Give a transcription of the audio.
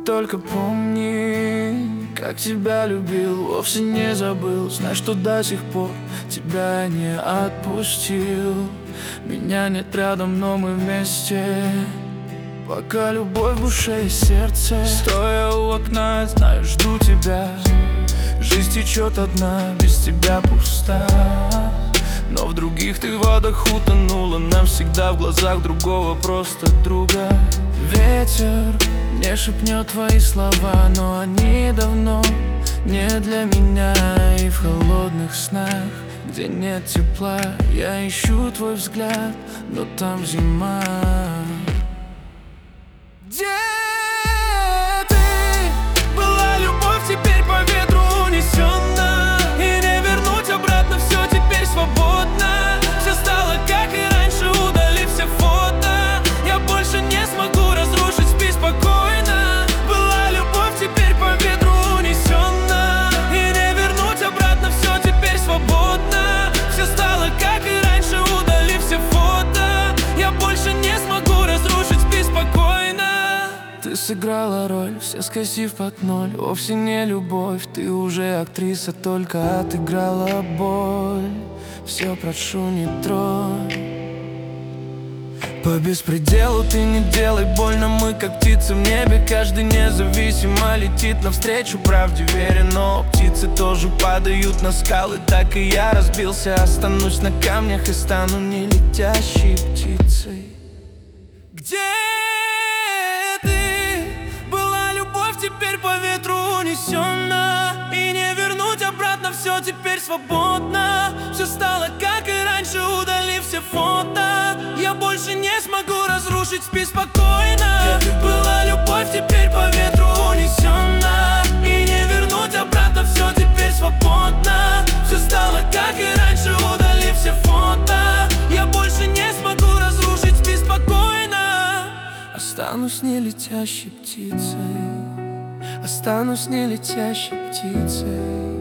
только помни, как тебя любил, вовсе не забыл. Знай, что до сих пор тебя не отпустил. Меня нет рядом, но мы вместе, пока любовь в душе и сердце. Стоя у окна, знаю, жду тебя. Жизнь течет одна, без тебя пуста. Но в других ты водах утонула навсегда, в глазах другого просто друга. Ветер мне шепнет твои слова, но они давно не для меня. И в холодных снах, где нет тепла, я ищу твой взгляд, но там зима. Где ты? Была любовь, теперь по ветру унесена, и не вернуть обратно, все теперь свободно. Все стало как и раньше, удали все фото. Я больше не смогу разрушить, спи спокойно. Была любовь, теперь по ветру унесена, и не вернуть обратно, все теперь свободно. Все стало как и раньше, удали все фото. Я больше не смогу разрушить, спи спокойно. Ты сыграла роль, все скосив под ноль. Вовсе не любовь, ты уже актриса, только отыграла боль. Все, прошу, не тронь. По беспределу ты не делай больно, мы как птицы в небе. Каждый независимо летит навстречу правде верен. Но птицы тоже падают на скалы, так и я разбился. Останусь на камнях и стану не летящей птицей. Где ты? Была любовь, теперь по ветру унесена, и не вернуть обратно, все теперь свободно. Все стало как и раньше, удали все фото. Я больше не смогу разрушить, спи спокойно. Была любовь, теперь по ветру унесена, и не вернуть обратно, все теперь свободно. Все стало как и раньше, удали все фото. Я больше не смогу разрушить, спи спокойно. Останусь не летящей птицей, останусь не летящей птицей.